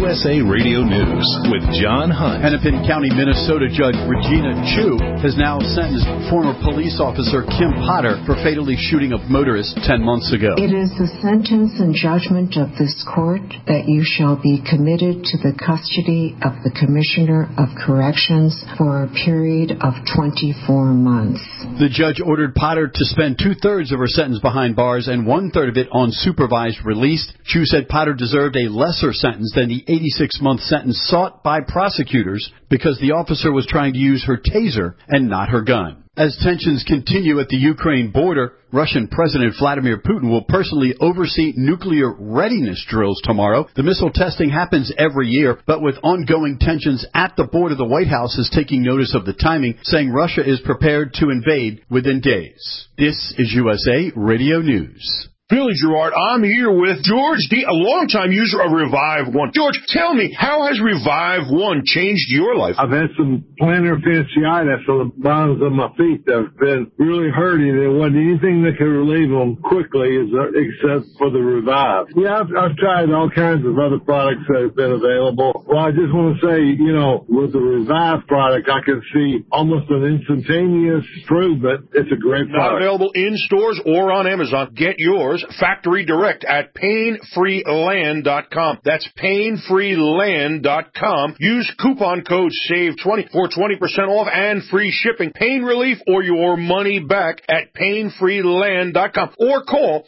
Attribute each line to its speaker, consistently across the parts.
Speaker 1: USA Radio News with John Hunt.
Speaker 2: Hennepin County, Minnesota Judge Regina Chu has now sentenced former police officer Kim Potter for fatally shooting a motorist 10 months ago.
Speaker 3: It is the sentence and judgment of this court that you shall be committed to the custody of the Commissioner of Corrections for a period of 24 months.
Speaker 2: The judge ordered Potter to spend 2/3 of her sentence behind bars and 1/3 of it on supervised release. Chu said Potter deserved a lesser sentence than the 86-month sentence sought by prosecutors because the officer was trying to use her taser and not her gun. As tensions continue at the Ukraine border, Russian President Vladimir Putin will personally oversee nuclear readiness drills tomorrow. The missile testing happens every year, but with ongoing tensions at the border, the White House is taking notice of the timing, saying Russia is prepared to invade within days. This is USA Radio News.
Speaker 4: Billy Gerard, I'm here with George D., a longtime user of Revive One. George, tell me, how has Revive One changed your life?
Speaker 5: I've had some plantar fasciitis on the bottoms of my feet that have been really hurting. There wasn't anything that could relieve them quickly except for the Revive. Yeah, I've tried all kinds of other products that have been available. Well, I just want to say, with the Revive product, I can see almost an instantaneous improvement. It's a great product.
Speaker 4: Not available in stores or on Amazon. Get yours factory direct at painfreeland.com. That's painfreeland.com. Use coupon code SAVE20 for 20% off and free shipping. Pain relief or your money back at painfreeland.com or call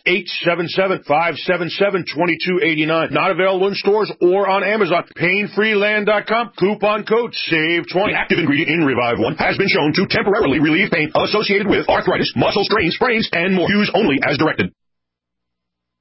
Speaker 4: 877-577-2289. Not available in stores or on Amazon. Painfreeland.com. Coupon code SAVE20. The active ingredient in Revive One has been shown to temporarily relieve pain associated with arthritis, muscle strains, sprains, and more. Use only as directed.